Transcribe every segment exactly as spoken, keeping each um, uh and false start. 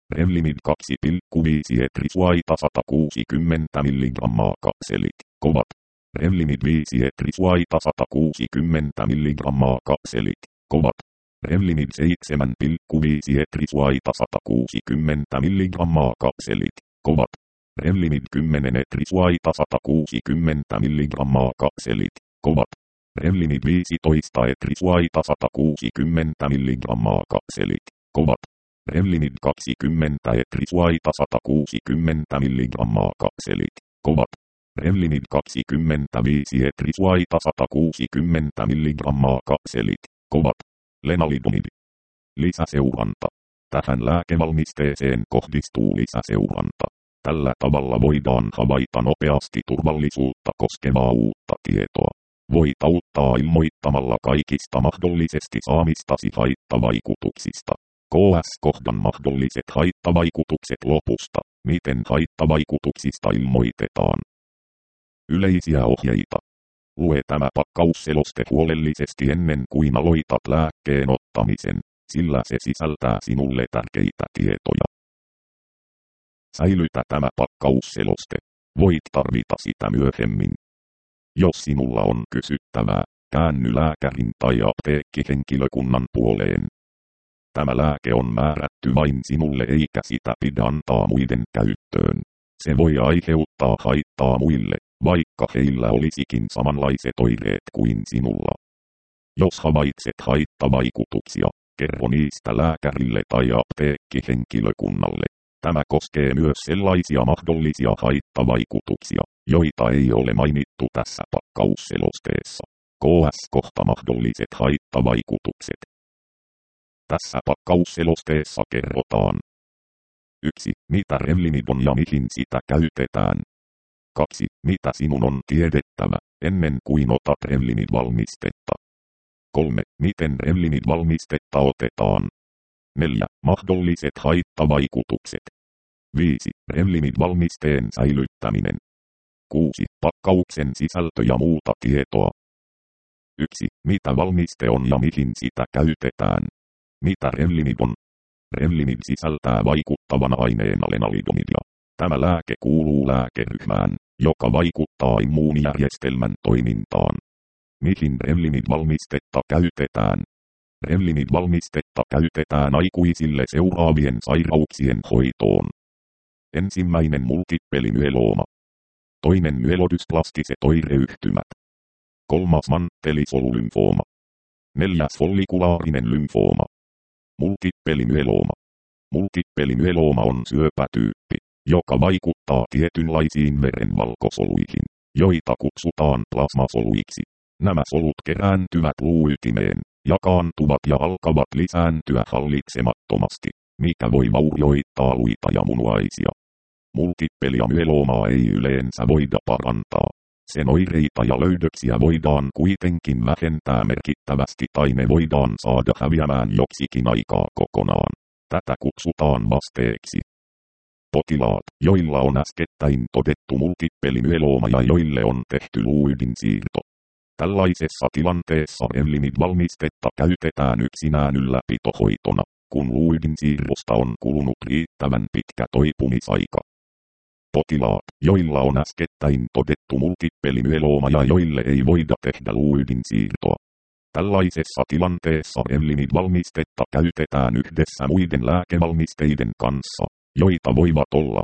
Revlimid kaksi pilkku viisi etrisuaita sata kuusikymmentä milligrammaa kapselit, kovat. Revlimid viisi etrisuaita sata kuusikymmentä milligrammaa kapselit, kovat. Revlimid seitsemän pilkku viisi etrisuaita sata kuusikymmentä milligrammaa kapselit, kovat. Revlimid kymmenen etrisuaita sata kuusikymmentä milligrammaa kapselit, kovat. Revlimid viisitoista etrisuaita sata kuusikymmentä milligrammaa kapselit, kovat. Revlimid kaksikymmentä etrisuaita sata kuusikymmentä milligrammaa kapselit, kovat. Revlimid kaksikymmentäviisi etrisuaita sata kuusikymmentä milligrammaa kapselit, kovat. Lenalidomid. Lisäseuranta. Tähän lääkevalmisteeseen kohdistuu lisäseuranta. Tällä tavalla voidaan havaita nopeasti turvallisuutta koskevaa uutta tietoa. Voit auttaa ilmoittamalla kaikista mahdollisesti saamistasi haittavaikutuksista. K S-kohdan mahdolliset haittavaikutukset lopusta. Miten haittavaikutuksista ilmoitetaan? Yleisiä ohjeita. Lue tämä pakkausseloste huolellisesti ennen kuin aloitat lääkkeen ottamisen, sillä se sisältää sinulle tärkeitä tietoja. Säilytä tämä pakkausseloste. Voit tarvita sitä myöhemmin. Jos sinulla on kysyttävää, käänny lääkärin tai apteekkihenkilökunnan puoleen. Tämä lääke on määrätty vain sinulle eikä sitä pidä antaa muiden käyttöön. Se voi aiheuttaa haittaa muille, vaikka heillä olisikin samanlaiset oireet kuin sinulla. Jos havaitset haittavaikutuksia, kerro niistä lääkärille tai apteekkihenkilökunnalle. Tämä koskee myös sellaisia mahdollisia haittavaikutuksia, joita ei ole mainittu tässä pakkausselosteessa. K S-kohta mahdolliset haittavaikutukset. Tässä pakkausselosteessa kerrotaan. yksi. Mitä Revlimid on ja mihin sitä käytetään. kaksi. Mitä sinun on tiedettävä, ennen kuin otat Revlimid-valmistetta. kolme. Miten Revlimid-valmistetta otetaan. neljä. Mahdolliset haittavaikutukset. viisi. Revlimid-valmisteen säilyttäminen. kuusi. Pakkauksen sisältö ja muuta tietoa. yksi. Mitä valmiste on ja mihin sitä käytetään. Mitä Revlimid on? Revlimid sisältää vaikuttavan aineen lenalidomidia. Tämä lääke kuuluu lääkeryhmään, joka vaikuttaa immuunijärjestelmän toimintaan. Mihin Revlimid-valmistetta käytetään? Revlimid-valmistetta käytetään aikuisille seuraavien sairauksien hoitoon. Ensimmäinen multipelimyelooma. Toinen myelodysplastiset oireyhtymät. Kolmas mantelisolulymfooma. Neljäs follikulaarinen lymfooma. Multipelimyelooma. Multipelimyelooma on syöpätyyppi, joka vaikuttaa tietynlaisiin verenvalkosoluihin, joita kutsutaan plasmasoluiksi. Nämä solut kerääntyvät luuytimeen, jakaantuvat ja alkavat lisääntyä hallitsemattomasti, mikä voi vaurioittaa luita ja munuaisia. Multipelimyeloomaa ei yleensä voida parantaa. Sen oireita ja löydöksiä voidaan kuitenkin vähentää merkittävästi tai ne voidaan saada häviämään joksikin aikaa kokonaan. Tätä kutsutaan vasteeksi. Potilaat, joilla on äskettäin todettu multipelimyelooma ja joille on tehty luuydinsiirto. Tällaisessa tilanteessa Revlimid-valmistetta käytetään yksinään ylläpitohoitona, kun luuydinsiirrosta on kulunut riittävän pitkä toipumisaika. Potilaat, joilla on äskettäin todettu multipelimyelooma ja joille ei voida tehdä luuydinsiirtoa. Tällaisessa tilanteessa Revlimid-valmistetta käytetään yhdessä muiden lääkevalmisteiden kanssa, joita voivat olla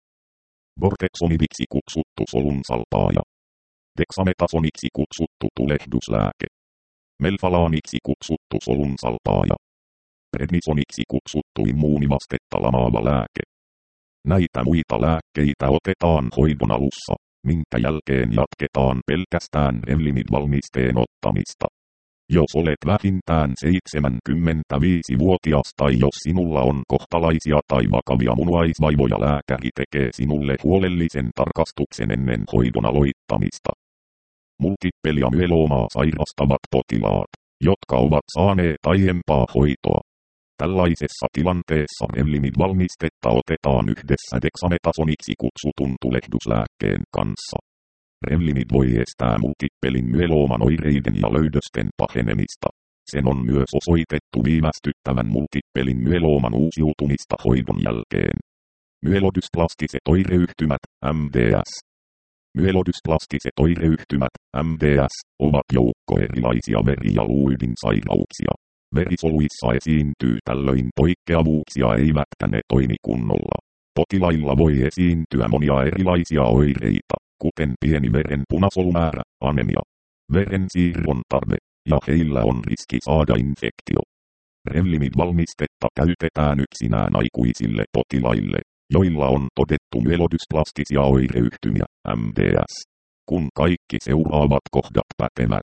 Bortexomibiksi kutsuttu solunsalpaaja, dexametasoniksi kutsuttu tulehduslääke, melfalaaniksi kutsuttu solunsalpaaja, prednisoniksi kutsuttu immuunivastetta lamaava lääke. Näitä muita lääkkeitä otetaan hoidon alussa, minkä jälkeen jatketaan pelkästään Revlimid-valmisteen ottamista. Jos olet vähintään seitsemänkymmentäviisivuotias tai jos sinulla on kohtalaisia tai vakavia munuaisvaivoja, lääkäri tekee sinulle huolellisen tarkastuksen ennen hoidon aloittamista. Multipelimyeloomaa sairastavat potilaat, jotka ovat saaneet aiempaa hoitoa. Tällaisessa tilanteessa Revlimid-valmistetta otetaan yhdessä dexametasoniksi kutsutun tulehduslääkkeen kanssa. Revlimid voi estää multipelimyelooman oireiden ja löydösten pahenemista. Sen on myös osoitettu viivästyttävän multipelin myelooman uusiutumista hoidon jälkeen. Myelodysplastisset oireyhtymät, M D S. Myelodysplastisset oireyhtymät, M D S, ovat joukko erilaisia veri- ja luuydinsairauksia. Verisoluissa esiintyy tällöin poikkeavuuksia eivätkä ne toimi kunnolla. Potilailla voi esiintyä monia erilaisia oireita, kuten pieni veren punasolumäärä, anemia, verensiirron tarve, ja heillä on riski saada infektio. Revlimid-valmistetta käytetään yksinään aikuisille potilaille, joilla on todettu myelodysplastia oireyhtymiä, M D S. Kun kaikki seuraavat kohdat pätevät.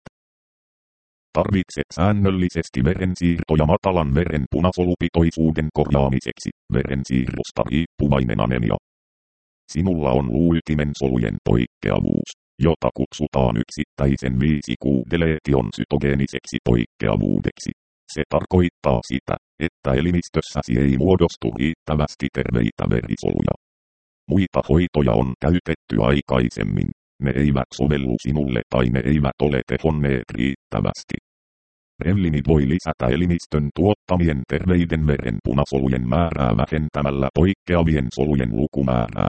Tarvitset säännöllisesti verensiirtoja matalan veren punasolupitoisuuden korjaamiseksi, verensiirrosta riippuvainen anemia. Sinulla on luuytimen solujen poikkeavuus, jota kutsutaan yksittäisen viisi Q-deleetion sytogeeniseksi poikkeavuudeksi. Se tarkoittaa sitä, että elimistössäsi ei muodostu riittävästi terveitä verisoluja. Muita hoitoja on käytetty aikaisemmin, ne eivät sovellu sinulle tai ne eivät ole tehonneet riittävästi. Revlimid voi lisätä elimistön tuottamien terveiden veren punasolujen määrää vähentämällä poikkeavien solujen lukumäärää.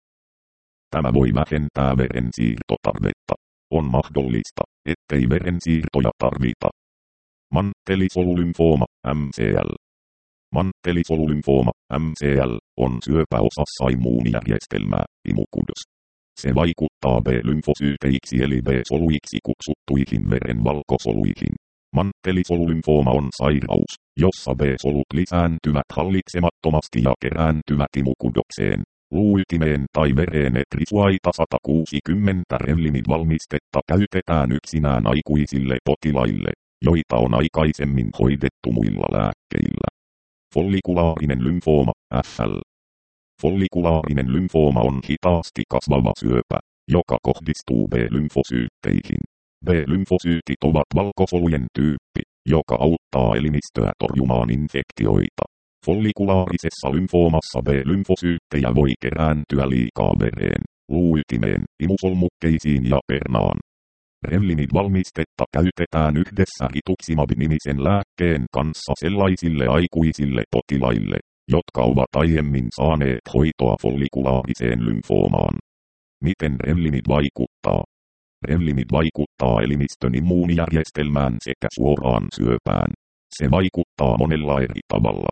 Tämä voi vähentää verensiirtotarvetta. On mahdollista, ettei verensiirtoja tarvita. Mantelisolulymfooma, M C L. Mantelisolulymfooma, M C L, on syöpä osassa immuunijärjestelmää, imukudos. Se vaikuttaa B-lymfosyyteiksi eli B-soluiksi kutsuttuihin veren valkosoluihin. Mantelisolulymfooma on sairaus, jossa B-solut lisääntyvät hallitsemattomasti ja kerääntyvät imukudokseen, luuytimeen tai vereen. Etrisuaita sata kuusikymmentä Revlimid-valmistetta käytetään yksinään aikuisille potilaille, joita on aikaisemmin hoidettu muilla lääkkeillä. Follikulaarinen lymfooma, F L. Follikulaarinen lymfooma on hitaasti kasvava syöpä, joka kohdistuu B-lymfosyytteihin. B-lymfosyytit ovat valkosolujen tyyppi, joka auttaa elimistöä torjumaan infektioita. Follikulaarisessa lymfoomassa B-lymfosyyttejä voi kerääntyä liikaa vereen, luuytimeen, imusolmukkeisiin ja pernaan. Revlimid-valmistetta käytetään yhdessä rituximab-nimisen lääkkeen kanssa sellaisille aikuisille potilaille, jotka ovat aiemmin saaneet hoitoa follikulaariseen lymfoomaan. Miten Revlimid vaikuttaa? Revlimid vaikuttaa elimistön immuunijärjestelmään sekä suoraan syöpään. Se vaikuttaa monella eri tavalla.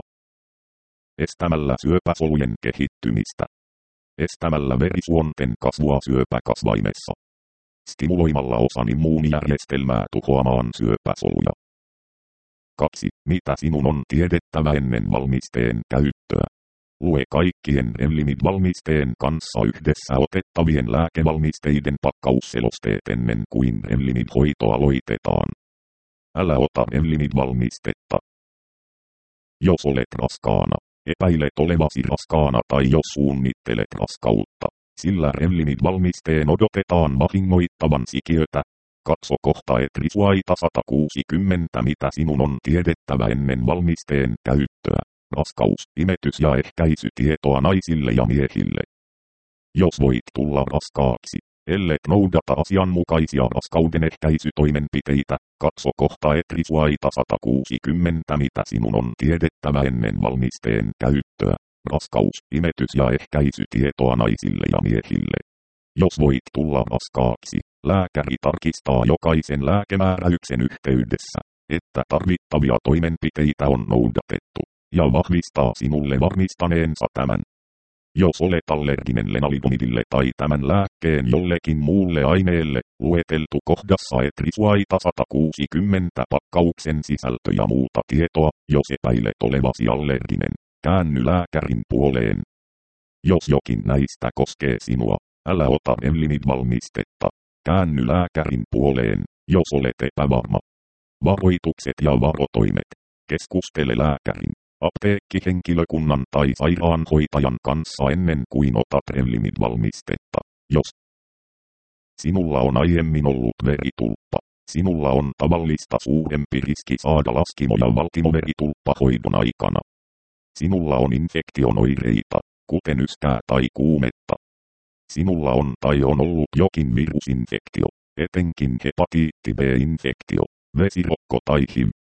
Estämällä syöpäsolujen kehittymistä. Estämällä verisuonten kasvua syöpäkasvaimessa. Stimuloimalla osan immuunijärjestelmää tuhoamaan syöpäsoluja. kaksi. Mitä sinun on tiedettävä ennen valmisteen käyttöä? Lue kaikkien Revlimid-valmisteen kanssa yhdessä otettavien lääkevalmisteiden pakkausselosteet ennen kuin Revlimid-hoito aloitetaan. Älä ota Revlimid-valmistetta. Jos olet raskaana, epäilet olevasi raskaana tai jos suunnittelet raskautta, sillä Revlimid-valmisteen odotetaan vahingoittavan sikiötä. Katso kohta Etrisuaita sata kuusikymmentä mitä sinun on tiedettävä ennen valmisteen käyttöä. Raskaus, imetys ja ehkäisytietoa naisille ja miehille. Jos voit tulla raskaaksi, ellet noudata asianmukaisia raskauden ehkäisytoimenpiteitä, katso kohta Etrisuaita sata kuusikymmentä mitä sinun on tiedettävä ennen valmisteen käyttöä. Raskaus, imetys ja ehkäisytietoa naisille ja miehille. Jos voit tulla raskaaksi, lääkäri tarkistaa jokaisen lääkemääräyksen yhteydessä, että tarvittavia toimenpiteitä on noudatettu, ja vahvistaa sinulle varmistaneensa tämän. Jos olet allerginen lenalidomidille tai tämän lääkkeen jollekin muulle aineelle, lueteltu kohdassa Etrisuaita sata kuusikymmentä pakkauksen sisältö ja muuta tietoa, jos epäilet olevasi allerginen, käänny lääkärin puoleen. Jos jokin näistä koskee sinua, älä ota Revlimid-valmistetta. Käänny lääkärin puoleen, jos olet epävarma. Varoitukset ja varotoimet. Keskustele lääkärin, apteekkihenkilökunnan tai sairaanhoitajan kanssa ennen kuin otat Revlimid-valmistetta. Jos sinulla on aiemmin ollut veritulppa, sinulla on tavallista suurempi riski saada laskimo- ja valtimoveritulppa hoidon aikana. Sinulla on infektion oireita, kuten yskää tai kuumetta. Sinulla on tai on ollut jokin virusinfektio, etenkin hepatiitti B-infektio, vesirokko tai H I V.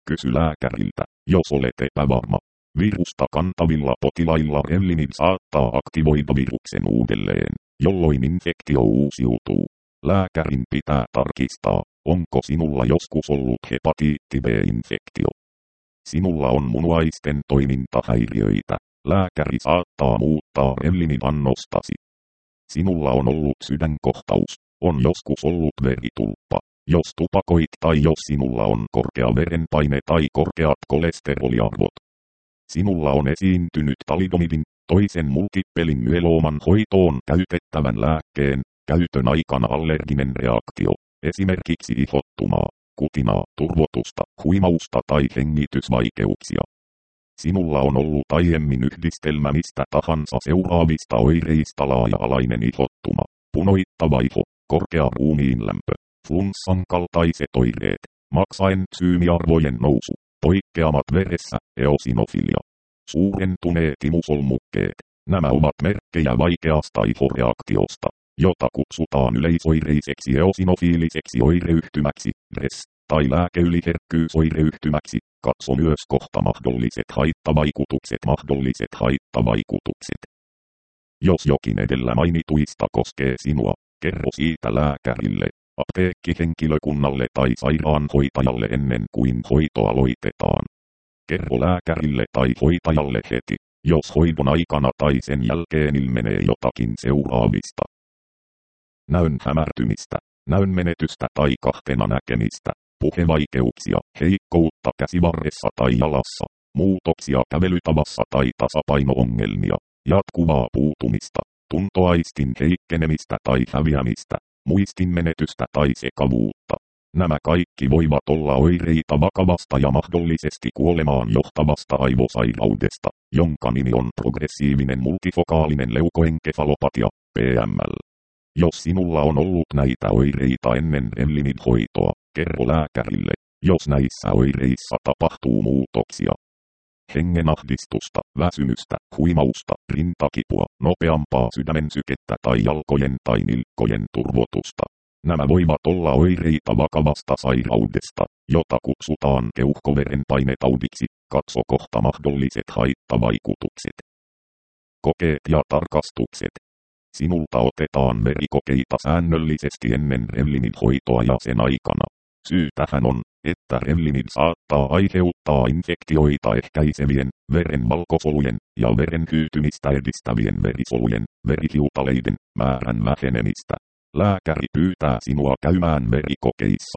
Kysy lääkäriltä, jos olet epävarma. Virusta kantavilla potilailla Revlimid saattaa aktivoida viruksen uudelleen, jolloin infektio uusiutuu. Lääkärin pitää tarkistaa, onko sinulla joskus ollut hepatiitti B-infektio. Sinulla on munuaisten toimintahäiriöitä. Lääkäri saattaa muuttaa Revlimid-annostasi. Sinulla on ollut sydänkohtaus. On joskus ollut veritulppa. Jos tupakoit tai jos sinulla on korkea verenpaine tai korkeat kolesteroliarvot. Sinulla on esiintynyt talidomidin, toisen multippelin myelooman hoitoon käytettävän lääkkeen, käytön aikana allerginen reaktio, esimerkiksi ihottumaa, kutinaa, turvotusta, huimausta tai hengitysvaikeuksia. Sinulla on ollut aiemmin yhdistelmä mistä tahansa seuraavista oireista laaja-alainen ihottuma, punoittava iho, korkea ruumiinlämpö, flunssan kaltaiset oireet, maksaentsyymiarvojen nousu, poikkeamat veressä, eosinofilia, suurentuneet imusolmukkeet. Nämä ovat merkkejä vaikeasta ihoreaktiosta, jota kutsutaan yleisoireiseksi eosinofiiliseksi oireyhtymäksi, D R E S, tai lääkeyliherkkyysoireyhtymäksi. Katso myös kohta mahdolliset haittavaikutukset. Mahdolliset haittavaikutukset. Jos jokin edellä mainituista koskee sinua, kerro siitä lääkärille, apteekkihenkilökunnalle tai sairaanhoitajalle ennen kuin hoito aloitetaan. Kerro lääkärille tai hoitajalle heti, jos hoidon aikana tai sen jälkeen ilmenee jotakin seuraavista. Näön hämärtymistä, näön menetystä tai kahtena näkemistä, puhevaikeuksia, heikkoutta käsivarressa tai jalassa, muutoksia kävelytavassa tai tasapaino-ongelmia, jatkuvaa puutumista, tuntoaistin heikkenemistä tai häviämistä, muistin menetystä tai sekavuutta. Nämä kaikki voivat olla oireita vakavasta ja mahdollisesti kuolemaan johtavasta aivosairaudesta, jonka nimi on progressiivinen multifokaalinen leukoenkefalopatia, P M L. Jos sinulla on ollut näitä oireita ennen Revlimid-hoitoa, kerro lääkärille, jos näissä oireissa tapahtuu muutoksia. Hengenahdistusta, väsymystä, huimausta, rintakipua, nopeampaa sydämen sykettä tai jalkojen tai nilkkojen turvotusta. Nämä voivat olla oireita vakavasta sairaudesta, jota kutsutaan keuhkoverenpainetaudiksi. Katso kohta mahdolliset haittavaikutukset. Kokeet ja tarkastukset. Sinulta otetaan verikokeita säännöllisesti ennen Revlimid-hoitoa ja sen aikana. Syy tähän on, että Revlimid saattaa aiheuttaa infektioita ehkäisevien, veren valkosolujen ja veren hyytymistä edistävien verisolujen, verihiutaleiden määrän vähenemistä. Lääkäri pyytää sinua käymään verikokeissa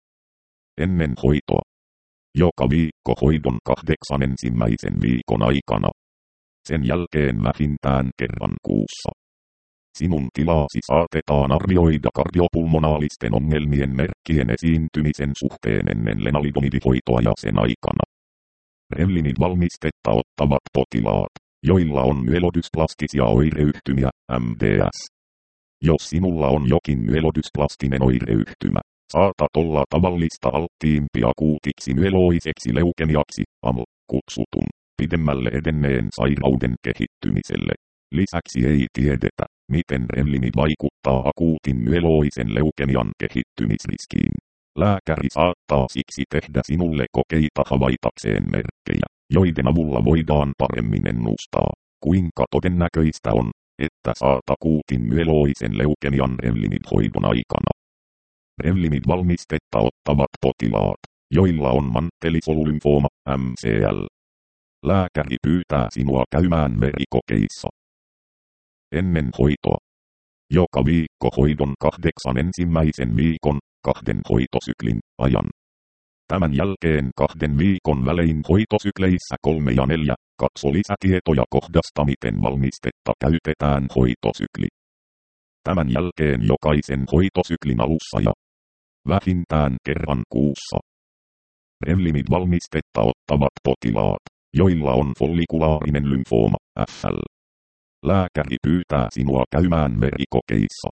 ennen hoitoa. Joka viikko hoidon kahdeksan ensimmäisen viikon aikana. Sen jälkeen vähintään kerran kuussa. Sinun tilaasi saatetaan arvioida kardiopulmonaalisten ongelmien merkkien esiintymisen suhteen ennen lenalidomidihoitoa ja sen aikana. Revlimid-valmistetta ottavat potilaat, joilla on myelodysplastisia oireyhtymiä, M D S. Jos sinulla on jokin myelodysplastinen oireyhtymä, saatat olla tavallista alttiimpi akuutiksi myeloiseksi leukemiaksi, A M L, kutsutun, pidemmälle edenneen sairauden kehittymiselle. Lisäksi ei tiedetä, miten Revlimid vaikuttaa akuutin myeloisen leukemian kehittymisriskiin. Lääkäri saattaa siksi tehdä sinulle kokeita havaitakseen merkkejä, joiden avulla voidaan paremmin ennustaa, kuinka todennäköistä on, että saat akuutin myeloisen leukemian Revlimid-hoidon aikana. Revlimid-valmistetta ottavat potilaat, joilla on mantelisolulymfooma, M C L. Lääkäri pyytää sinua käymään verikokeissa ennen hoitoa. Joka viikko hoidon kahdeksan ensimmäisen viikon, kahden hoitosyklin ajan. Tämän jälkeen kahden viikon välein hoitosykleissä kolme ja neljä, katso lisätietoja kohdasta miten valmistetta käytetään hoitosykli. Tämän jälkeen jokaisen hoitosyklin alussa ja vähintään kerran kuussa. Revlimid-valmistetta ottavat potilaat, joilla on follikulaarinen lymfooma, F L. Lääkäri pyytää sinua käymään verikokeissa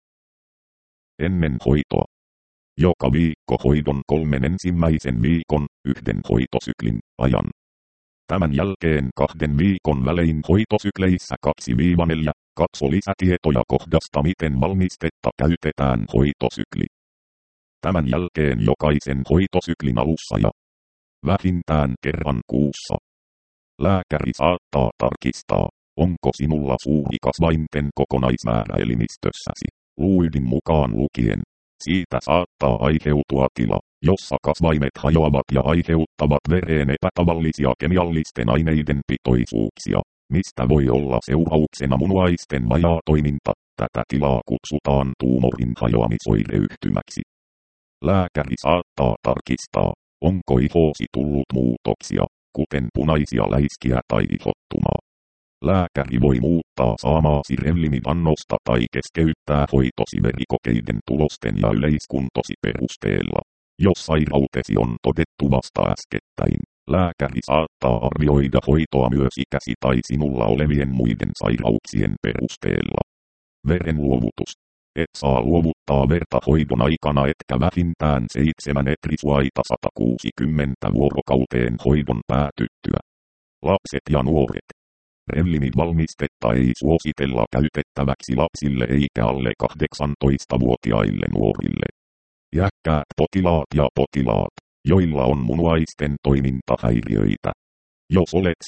ennen hoitoa. Joka viikko hoidon kolmen ensimmäisen viikon, yhden hoitosyklin ajan. Tämän jälkeen kahden viikon välein hoitosykleissä kaksi neljä, katso lisätietoja kohdasta miten valmistetta käytetään hoitosykli. Tämän jälkeen jokaisen hoitosyklin alussa ja vähintään kerran kuussa. Lääkäri saattaa tarkistaa, onko sinulla suuri kasvainten kokonaismäärä elimistössäsi, luidin mukaan lukien. Siitä saattaa aiheutua tila, jossa kasvaimet hajoavat ja aiheuttavat vereen epätavallisia kemiallisten aineiden pitoisuuksia, mistä voi olla seurauksena munuaisten vajaa toiminta. Tätä tilaa kutsutaan tuumorin hajoamisoireyhtymäksi. Lääkäri saattaa tarkistaa, onko ihoosi tullut muutoksia, kuten punaisia läiskiä tai ihottumaa. Lääkäri voi muuttaa saamaasi Revlimidannosta tai keskeyttää hoitosi verikokeiden tulosten ja yleiskuntosi perusteella. Jos sairautesi on todettu vasta äskettäin, lääkäri saattaa arvioida hoitoa myös ikäsi tai sinulla olevien muiden sairauksien perusteella. Verenluovutus. Et saa luovuttaa verta hoidon aikana etkä vähintään seitsemän etrisuaita sata kuusikymmentä vuorokauteen hoidon päätyttyä. Lapset ja nuoret. Revlimid-valmistetta ei suositella käytettäväksi lapsille eikä alle kahdeksantoistavuotiaille nuorille. Iäkkäät potilaat ja potilaat, joilla on munuaisten toimintahäiriöitä. Jos olet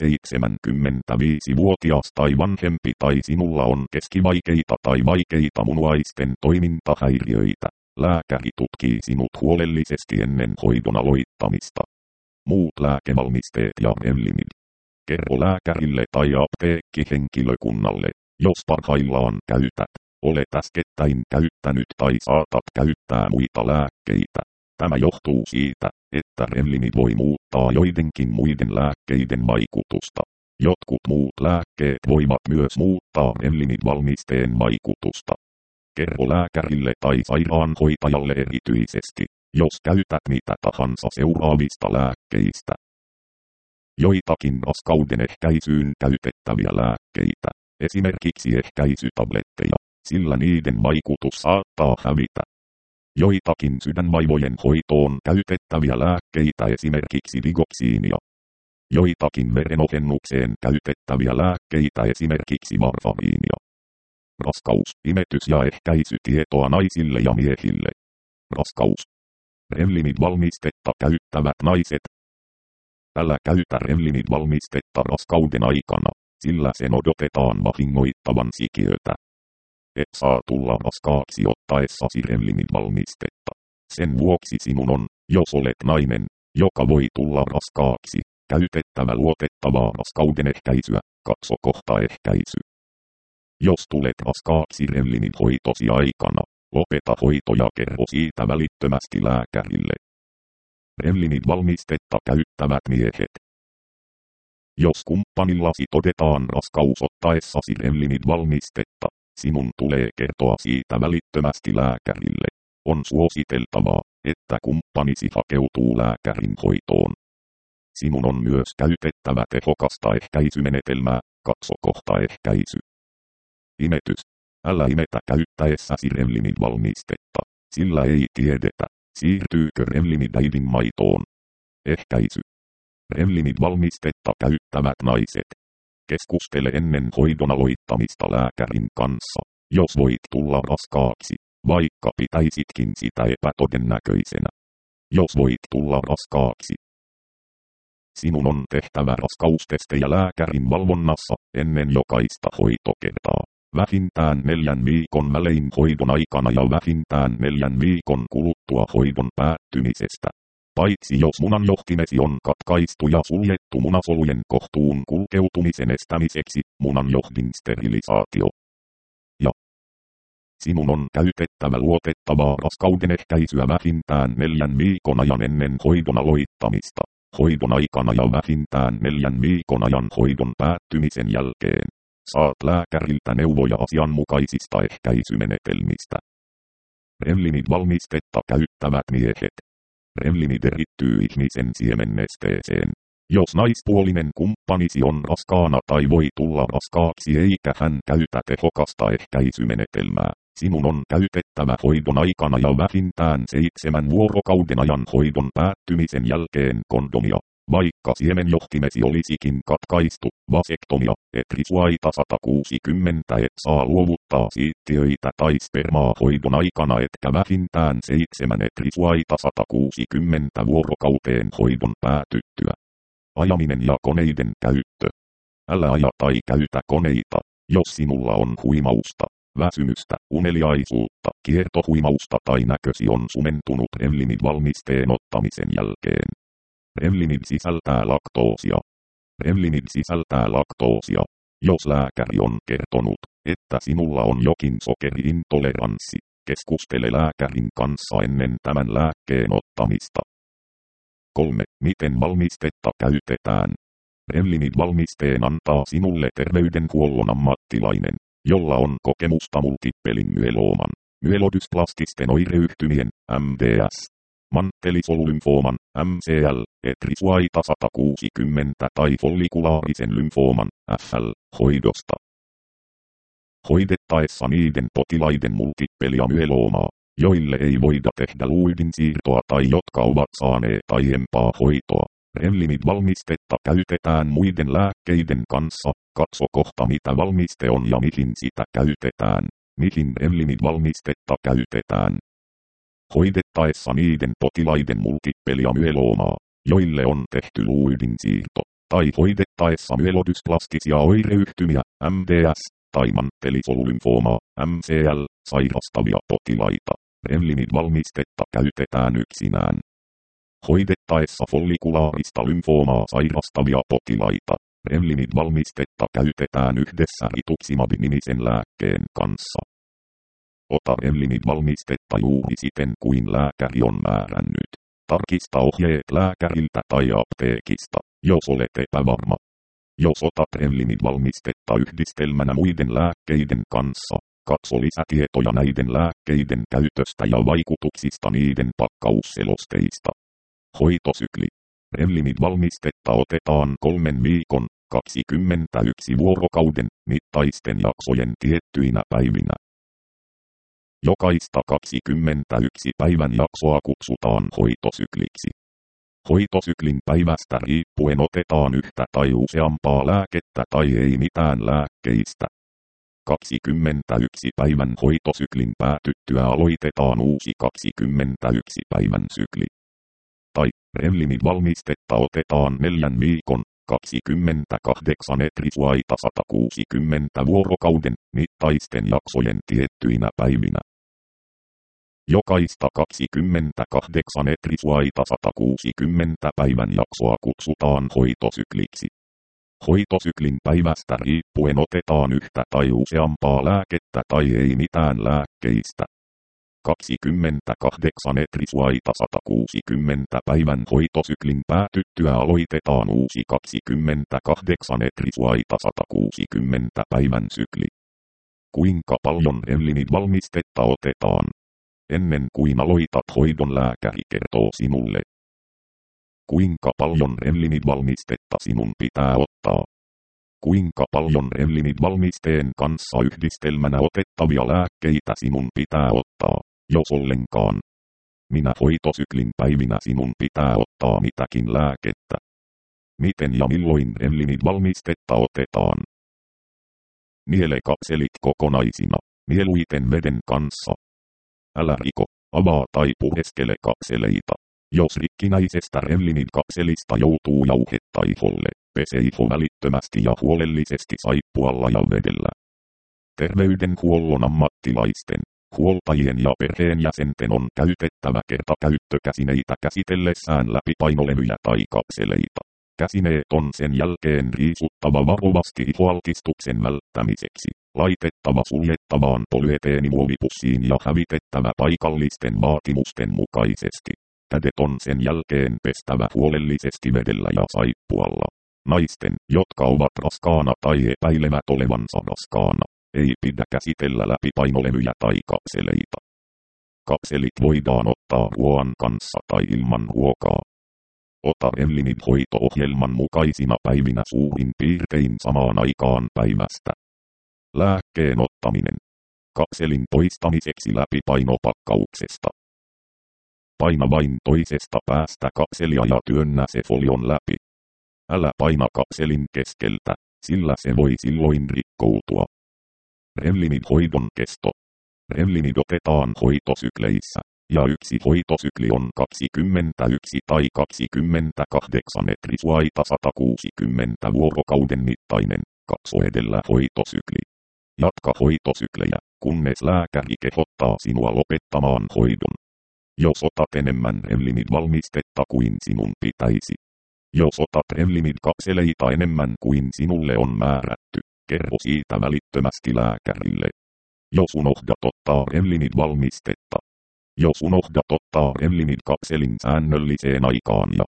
seitsemänkymmentäviisivuotias tai vanhempi tai sinulla on keskivaikeita tai vaikeita munuaisten toimintahäiriöitä, lääkäri tutkii sinut huolellisesti ennen hoidon aloittamista. Muut lääkevalmisteet ja Revlimid. Kerro lääkärille tai apteekkihenkilökunnalle, jos parhaillaan käytät, olet äskettäin käyttänyt tai saatat käyttää muita lääkkeitä. Tämä johtuu siitä, että Revlimid voi muuttaa joidenkin muiden lääkkeiden vaikutusta. Jotkut muut lääkkeet voivat myös muuttaa Revlimid-valmisteen vaikutusta. Kerro lääkärille tai sairaanhoitajalle erityisesti, jos käytät mitä tahansa seuraavista lääkkeistä. Joitakin raskauden ehkäisyyn käytettäviä lääkkeitä, esimerkiksi ehkäisytabletteja, sillä niiden vaikutus saattaa hävitä. Joitakin sydänvaivojen hoitoon käytettäviä lääkkeitä, esimerkiksi digoksiinia. Joitakin verenohennukseen käytettäviä lääkkeitä, esimerkiksi varfariinia. Raskaus, imetys ja ehkäisytietoa naisille ja miehille. Raskaus. Revlimid-valmistetta käyttävät naiset. Älä käytä Revlimid-valmistetta raskauden aikana, sillä sen odotetaan vahingoittavan sikiötä. Et saa tulla raskaaksi ottaessasi Revlimid-valmistetta. Sen vuoksi sinun on, jos olet nainen, joka voi tulla raskaaksi, käytettävä luotettavaa raskauden ehkäisyä, katso kohta ehkäisy. Jos tulet raskaaksi Revlimid-hoitosi aikana, lopeta hoito ja kerro siitä välittömästi lääkärille. Revlimid-valmistetta käyttävät miehet. Jos kumppanillasi todetaan raskaus ottaessasi Revlimid-valmistetta, sinun tulee kertoa siitä välittömästi lääkärille. On suositeltavaa, että kumppanisi hakeutuu lääkärin hoitoon. Sinun on myös käytettävä tehokasta ehkäisymenetelmää, katso kohta ehkäisy. Imetys. Älä imetä käyttäessäsi Revlimid-valmistetta, sillä ei tiedetä, siirtyykö Revlimid äidin maitoon. Ehkäisy. Revlimid-valmistetta käyttävät naiset. Keskustele ennen hoidon aloittamista lääkärin kanssa, jos voit tulla raskaaksi, vaikka pitäisitkin sitä epätodennäköisenä. Jos voit tulla raskaaksi. Sinun on tehtävä raskaustestejä lääkärin valvonnassa ennen jokaista hoitokertaa. Vähintään neljän viikon välein hoidon aikana ja vähintään neljän viikon kuluttua hoidon päättymisestä. Paitsi jos munanjohtimesi on katkaistu ja suljettu munasolujen kohtuun kulkeutumisen estämiseksi, munanjohdin sterilisaatio. Ja sinun on käytettävä luotettavaa raskauden ehkäisyä vähintään neljän viikon ajan ennen hoidon aloittamista, hoidon aikana ja vähintään neljän viikon ajan hoidon päättymisen jälkeen. Saat lääkäriltä neuvoja asianmukaisista ehkäisymenetelmistä. Revlimid-valmistetta käyttävät miehet. Revlimid erittyy ihmisen siemennesteeseen. Jos naispuolinen kumppanisi on raskaana tai voi tulla raskaaksi eikä hän käytä tehokasta ehkäisymenetelmää, sinun on käytettävä hoidon aikana ja vähintään seitsemän vuorokauden ajan hoidon päättymisen jälkeen kondomia, Vaikka siemenjohtimesi olisikin katkaistu, vasektomia, et risuaita sata kuusikymmentä et saa luovuttaa siittiöitä tai spermaa hoidon aikana etkä vähintään seitsemän et risuaita sata kuusikymmentä vuorokauteen hoidon päätyttyä. Ajaminen ja koneiden käyttö. Älä aja tai käytä koneita, jos sinulla on huimausta, väsymystä, uneliaisuutta, kiertohuimausta tai näkösi on sumentunut Revlimid-valmisteen ottamisen jälkeen. Revlimid sisältää laktoosia. Revlimid sisältää laktoosia, jos lääkäri on kertonut, että sinulla on jokin sokeriintoleranssi. Keskustele lääkärin kanssa ennen tämän lääkkeen ottamista. kolme. Miten valmistetta käytetään? Revlimid-valmisteen antaa sinulle terveydenhuollon ammattilainen, jolla on kokemusta multippelin myelooman, myelodysplasttisten oireyhtymien, M D S, mantelisolulymfooman, M C L, etrisuaita sata kuusikymmentä tai follikulaarisen lymfooman, F L, hoidosta. Hoidettaessa niiden potilaiden multippelia myeloomaa, joille ei voida tehdä luidinsiirtoa tai jotka ovat saaneet aiempaa hoitoa. Revlimid-valmistetta käytetään muiden lääkkeiden kanssa. Katso kohta mitä valmiste on ja mihin sitä käytetään. Mihin Revlimid-valmistetta käytetään. Hoidettaessa niiden potilaiden multippelia myeloomaa, joille on tehty luidinsiirto, tai hoidettaessa myelodysplasttisia oireyhtymiä, M D S, tai mantelisolulymfoomaa, M C L, sairastavia potilaita. Revlimid-valmistetta käytetään yksinään. Hoidettaessa follikulaarista lymfoomaa sairastavia potilaita, Revlimid-valmistetta käytetään yhdessä rituximab-nimisen lääkkeen kanssa. Ota Revlimid-valmistetta juuri siten kuin lääkäri on määrännyt. Tarkista ohjeet lääkäriltä tai apteekista, jos olet epävarma. Jos otat Revlimid-valmistetta yhdistelmänä muiden lääkkeiden kanssa, katso lisätietoja näiden lääkkeiden käytöstä ja vaikutuksista niiden pakkausselosteista. Hoitosykli. Revlimid-valmistetta otetaan kolmen viikon, kaksikymmentäyksi vuorokauden, mittaisten jaksojen tiettyinä päivinä. Jokaista kaksikymmentäyksi päivän jaksoa kutsutaan hoitosykliksi. Hoitosyklin päivästä riippuen otetaan yhtä tai useampaa lääkettä tai ei mitään lääkkeistä. kaksikymmentäyksi päivän hoitosyklin päätyttyä aloitetaan uusi kaksikymmentäyksi päivän sykli. Tai Revlimid-valmistetta otetaan neljän viikon, kaksikymmentäkahdeksan etrisuaita sata kuusikymmentä vuorokauden, mittaisten jaksojen tiettyinä päivinä. Jokaista kaksikymmentäkahdeksan etrisuaita sata kuusikymmentä päivän jaksoa kutsutaan hoitosykliksi. Hoitosyklin päivästä riippuen otetaan yhtä tai useampaa lääkettä tai ei mitään lääkkeistä. kaksikymmentäkahdeksan etrisuaita sata kuusikymmentä päivän hoitosyklin päätyttyä aloitetaan uusi kaksikymmentäkahdeksan etrisuaita sata kuusikymmentä päivän sykli. Kuinka paljon Revlimid-valmistetta otetaan? Ennen kuin aloitat hoidon lääkäri kertoo sinulle. Kuinka paljon Revlimid-valmistetta sinun pitää ottaa? Kuinka paljon Revlimid-valmisteen kanssa yhdistelmänä otettavia lääkkeitä sinun pitää ottaa, jos ollenkaan? Minä hoitosyklin päivinä sinun pitää ottaa mitäkin lääkettä? Miten ja milloin Revlimid-valmistetta otetaan? Niele kapselit kokonaisina, mieluiten veden kanssa. Älä riko, avaa tai pureskele kapseleita. Jos rikkinäisestä Revlimid-kapselista joutuu jauhetta iholle, pese iho välittömästi ja huolellisesti saippualla ja vedellä. Terveydenhuollon ammattilaisten, huoltajien ja perheenjäsenten on käytettävä kertakäyttökäsineitä käsitellessään läpipainolevyjä tai kapseleita. Käsineet on sen jälkeen riisuttava varovasti ihoaltistuksen välttämiseksi, laitettava suljettavaan polyeteenimuovipussiin ja hävitettävä paikallisten vaatimusten mukaisesti. Kädet on sen jälkeen pestävä huolellisesti vedellä ja saippualla. Naisten, jotka ovat raskaana tai epäilevät olevansa raskaana, ei pidä käsitellä läpipainolevyjä tai kapseleita. Kapselit voidaan ottaa ruoan kanssa tai ilman ruokaa. Ota Revlimid-hoito-ohjelman mukaisina päivinä suurin piirtein samaan aikaan päivästä. Lääkkeen ottaminen. Kapselin poistamiseksi läpipainopakkauksesta. Paina vain toisesta päästä kapselia ja työnnä se folion läpi. Älä paina kapselin keskeltä, sillä se voi silloin rikkoutua. Revlimid hoidon kesto. Revlimid otetaan hoitosykleissä, ja yksi hoitosykli on kaksikymmentäyksi tai kaksikymmentäkahdeksan etrisuaita sata kuusikymmentä vuorokauden mittainen, katso edellä hoitosykli. Jatka hoitosyklejä, kunnes lääkäri kehottaa sinua lopettamaan hoidon. Jos otat enemmän Revlimid-valmistetta kuin sinun pitäisi. Jos otat Revlimid-kapseleita enemmän kuin sinulle on määrätty, kerro siitä välittömästi lääkärille. Jos unohdat ottaa Revlimid-valmistetta. Jos unohdat ottaa Revlimid-kapselin säännölliseen aikaan ja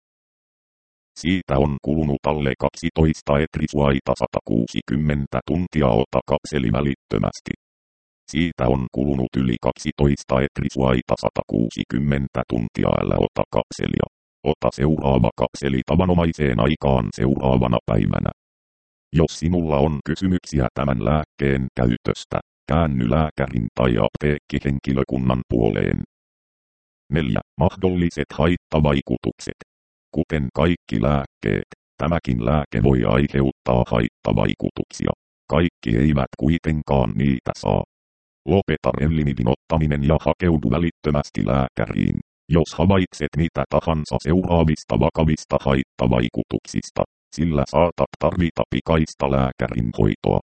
siitä on kulunut alle kaksitoista etrisuaita sata kuusikymmentä tuntia, ota kapseli välittömästi. Siitä on kulunut yli kaksitoista etrisuaita sata kuusikymmentä tuntia, älä ota kapselia. Ota seuraava kapseli tavanomaiseen aikaan seuraavana päivänä. Jos sinulla on kysymyksiä tämän lääkkeen käytöstä, käänny lääkärin tai apteekkihenkilökunnan puoleen. neljä. Mahdolliset haittavaikutukset. Kuten kaikki lääkkeet, tämäkin lääke voi aiheuttaa haittavaikutuksia. Kaikki eivät kuitenkaan niitä saa. Lopeta Revlimidin ottaminen ja hakeudu välittömästi lääkäriin, jos havaitset mitä tahansa seuraavista vakavista haittavaikutuksista, sillä saatat tarvita pikaista lääkärin hoitoa.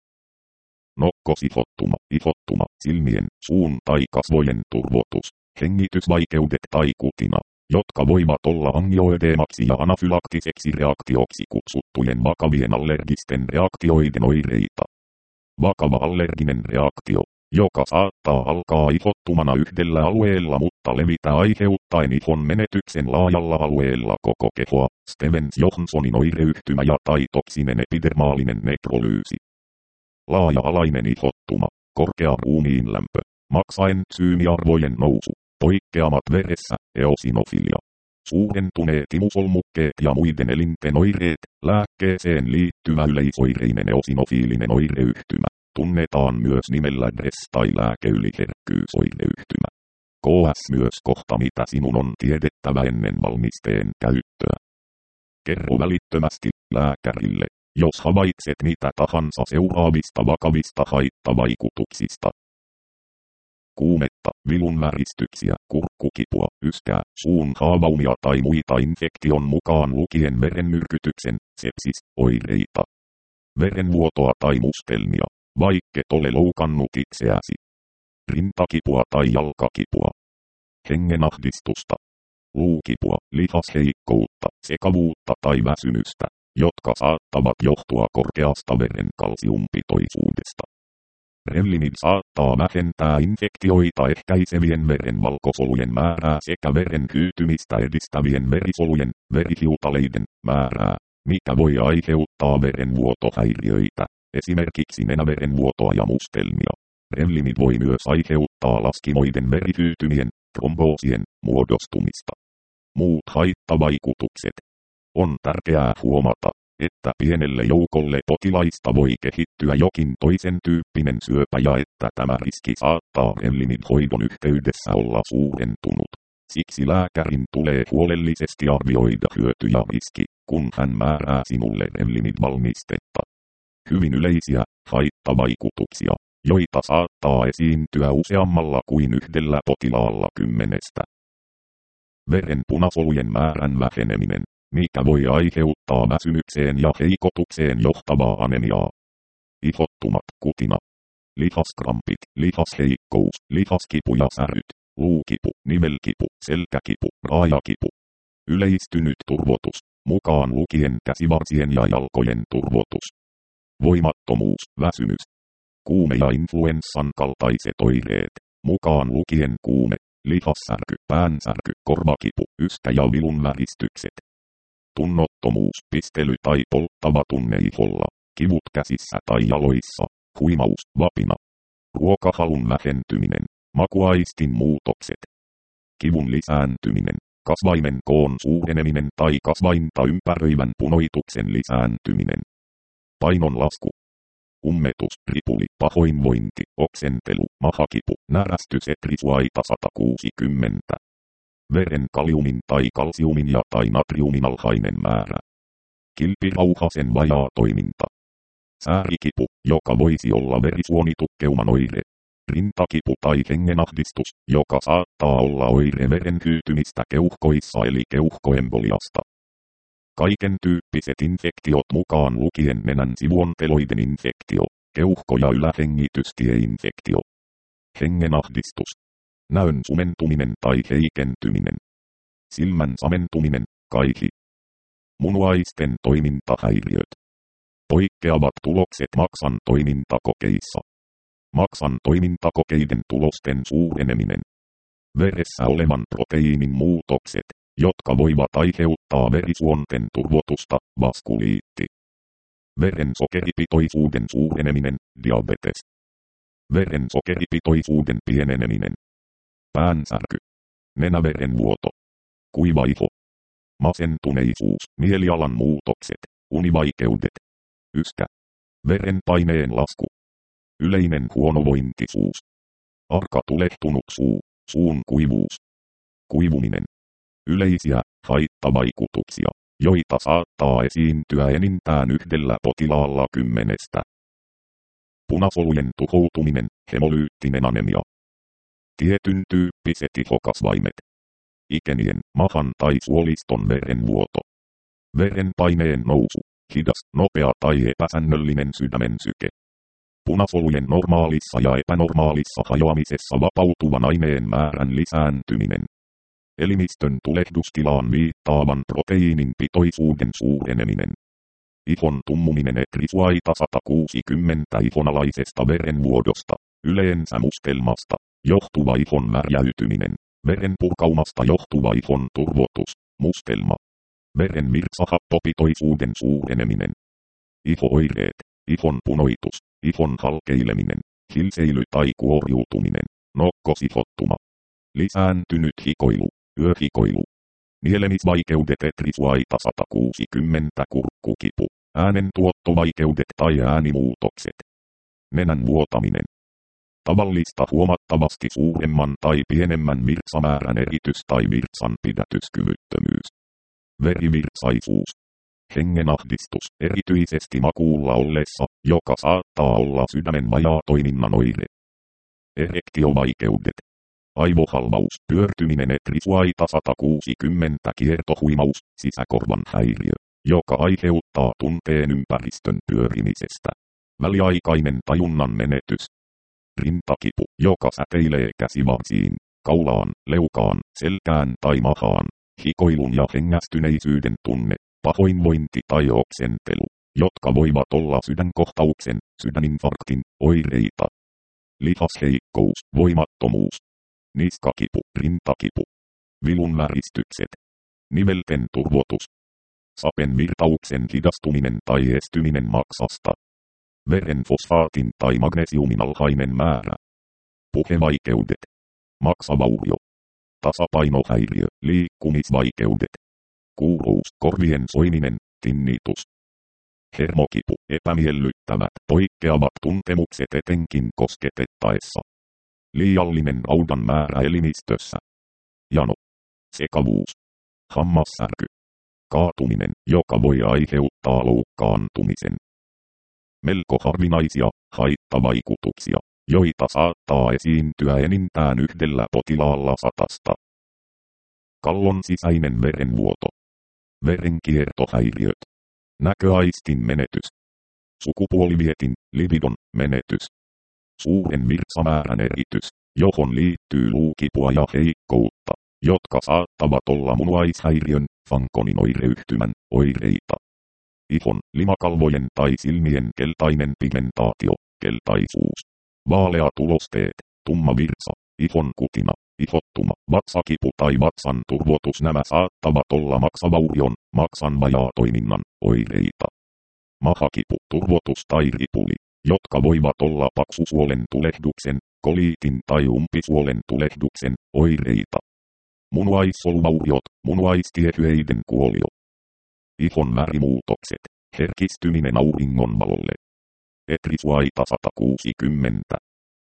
Nokkosihottuma, ihottuma, silmien, suun tai kasvojen turvotus, hengitysvaikeudet tai kutina, jotka voivat olla angioedeemaksi ja anafylaktiseksi reaktioksi kutsuttujen vakavien allergisten reaktioiden oireita. Vakava allerginen reaktio, joka saattaa alkaa ihottumana yhdellä alueella mutta levitä aiheuttaen ihon menetyksen laajalla alueella koko kehoa, Stevens-Johnsonin oireyhtymä ja tai toksinen epidermaalinen nekrolyysi. Laaja-alainen ihottuma, korkea ruumiinlämpö, maksaentsyymiarvojen nousu, poikkeamat veressä, eosinofilia. Suurentuneet imusolmukkeet ja muiden elinten oireet, lääkkeeseen liittyvä yleisoireinen eosinofiilinen oireyhtymä, tunnetaan myös nimellä D R E S tai lääkeyliherkkyysoireyhtymä. K S myös kohta mitä sinun on tiedettävä ennen valmisteen käyttöä. Kerro välittömästi lääkärille, jos havaitset mitä tahansa seuraavista vakavista haittavaikutuksista. Kuumetta, vilunväristyksiä, kurkkukipua, yskää, suun haavaumia tai muita infektion mukaan lukien verenmyrkytyksen, sepsis, oireita. Verenvuotoa tai mustelmia, vaikket ole loukannut itseäsi. Rintakipua tai jalkakipua. Hengenahdistusta. Luukipua, lihasheikkoutta, sekavuutta tai väsymystä, jotka saattavat johtua korkeasta veren kalsiumpitoisuudesta. Revlimid saattaa vähentää infektioita ehkäisevien verenvalkosolujen määrää sekä veren hyytymistä edistävien verisolujen, verihiutaleiden, määrää, mikä voi aiheuttaa verenvuotohäiriöitä, esimerkiksi nenäverenvuotoa ja mustelmia. Revlimid voi myös aiheuttaa laskimoiden verihyytymien, tromboosien, muodostumista. Muut haittavaikutukset. On tärkeää huomata, että pienelle joukolle potilaista voi kehittyä jokin toisen tyyppinen syöpä ja että tämä riski saattaa Revlimid-hoidon yhteydessä olla suurentunut. Siksi lääkärin tulee huolellisesti arvioida hyöty ja riski, kun hän määrää sinulle Revlimid-valmistetta. Hyvin yleisiä haittavaikutuksia, joita saattaa esiintyä useammalla kuin yhdellä potilaalla kymmenestä. Veren punasolujen määrän väheneminen, mikä voi aiheuttaa väsymykseen ja heikotukseen johtavaa anemiaa. Ihottumat, kutina, lihaskrampit, lihasheikkous, lihaskipu ja säryt, luukipu, nivelkipu, selkäkipu, raajakipu. Yleistynyt turvotus, mukaan lukien käsivarsien ja jalkojen turvotus. Voimattomuus, väsymys. Kuume ja influenssan kaltaiset oireet, mukaan lukien kuume, lihassärky, päänsärky, korvakipu, yskä ja vilunväristykset. Tunnottomuus, pistely tai polttava tunne iholla, kivut käsissä tai jaloissa, huimaus, vapina. Ruokahalun vähentyminen, makuaistin muutokset. Kivun lisääntyminen, kasvaimen koon suureneminen tai kasvainta ympäröivän punoituksen lisääntyminen. Painon lasku. Ummetus, ripuli, pahoinvointi, oksentelu, mahakipu, närästys etrisuaita sata kuusikymmentä. Veren kaliumin tai kalsiumin ja tai natriumin alhainen määrä. kilpirauhasen vajaa toiminta. Säärikipu, joka voisi olla verisuonitukkeuman oire. Rintakipu tai hengenahdistus, joka saattaa olla oire veren hyytymistä keuhkoissa eli keuhkoemboliasta. Kaiken tyyppiset infektiot mukaan lukien nenän sivuonteloiden infektio, keuhko- ja ylähengitystieinfektio. Hengenahdistus. Näön sumentuminen tai heikentyminen. Silmän samentuminen, kaihi. Munuaisten toimintahäiriöt. Poikkeavat tulokset maksan toimintakokeissa. Maksan toimintakokeiden tulosten suureneminen. Veressä olevan proteiinin muutokset, jotka voivat aiheuttaa verisuonten turvotusta, vaskuliitti. Veren sokeripitoisuuden suureneminen, diabetes. Veren sokeripitoisuuden pieneneminen. Päänsärky. Nenäverenvuoto. Kuiva iho. Masentuneisuus, mielialan muutokset, univaikeudet. Yskä. Verenpaineen lasku. Yleinen huonovointisuus. Arka tulehtunut suu, suun kuivuus. Kuivuminen. Yleisiä haittavaikutuksia, joita saattaa esiintyä enintään yhdellä potilaalla kymmenestä. Punasolujen tuhoutuminen, hemolyyttinen anemia. Tietyn tyyppiset ihokasvaimet. Ikenien, mahan tai suoliston verenvuoto. Verenpaineen nousu, hidas, nopea tai epäsäännöllinen sydämen syke. Punasolujen normaalissa ja epänormaalissa hajoamisessa vapautuvan aineen määrän lisääntyminen. Elimistön tulehdustilaan viittaavan proteiinin pitoisuuden suureneminen. Ihon tummuminen etrisuaita sata kuusikymmentä ihonalaisesta verenvuodosta, yleensä mustelmasta, johtuva ihon märjäytyminen, veren purkaumasta johtuva ihon turvotus, mustelma. Veren virtsahappopitoisuuden suureneminen. Ihooireet, ihon punoitus, ihon halkeileminen, hilseily tai kuoriutuminen, nokkosihottuma. Lisääntynyt hikoilu, yöhikoilu. Nielemisvaikeudet etrisuaita sata kuusikymmentä kurkkukipu, äänentuottovaikeudet tai äänimuutokset. Nenän vuotaminen. Tavallista huomattavasti suuremman tai pienemmän virtsamäärän eritys tai virtsan pidätyskyvyttömyys. Verivirtsaisuus. Hengenahdistus, erityisesti makuulla ollessa, joka saattaa olla sydämen vajaa toiminnan oire. Erektiovaikeudet. Aivohalvaus, pyörtyminen etrisuaita sata kuusikymmentä kiertohuimaus, sisäkorvan häiriö, joka aiheuttaa tunteen ympäristön pyörimisestä. Väliaikainen tajunnan menetys. Rintakipu, joka säteilee käsivarsiin, kaulaan, leukaan, selkään tai mahaan. Hikoilun ja hengästyneisyyden tunne, pahoinvointi tai oksentelu, jotka voivat olla sydänkohtauksen, sydäninfarktin, oireita. Lihasheikkous, voimattomuus. Niskakipu, rintakipu. Vilun väristykset. Nivelten turvotus. Sapen virtauksen hidastuminen tai estyminen maksasta. Veren fosfaatin tai magnesiumin alhainen määrä. Puhevaikeudet. Maksavaurio. Tasapainohäiriö, liikkumisvaikeudet. Kuuruus, korvien soiminen, tinnitus. Hermokipu, epämiellyttävät, poikkeavat tuntemukset etenkin kosketettaessa. Liiallinen raudan määrä elimistössä. Jano. Sekavuus. Hammassärky. Kaatuminen, joka voi aiheuttaa loukkaantumisen. Melko harvinaisia haittavaikutuksia, joita saattaa esiintyä enintään yhdellä potilaalla satasta. Kallon sisäinen verenvuoto. Verenkiertohäiriöt. Näköaistin menetys. Sukupuolivietin, libidon, menetys. Suuren virtsamäärän eritys, johon liittyy luukipua ja heikkoutta, jotka saattavat olla munuaishäiriön, Fanconin oireyhtymän, oireita. Ihon, limakalvojen tai silmien keltainen pigmentaatio, keltaisuus. Vaalea tulosteet, tumma virtsa, ihon kutina, ihottuma, vatsakipu tai vatsan turvotus. Nämä saattavat olla maksavaurion, maksan vajaa toiminnan, oireita. Mahakipu, turvotus tai ripuli, jotka voivat olla paksusuolen tulehduksen, koliitin tai umpisuolen tulehduksen, oireita. Munuaissoluvauriot, munuaistiehyöiden kuolio. Ihon värimuutokset, herkistyminen auringonvalolle. Etrisuaita sata kuusikymmentä.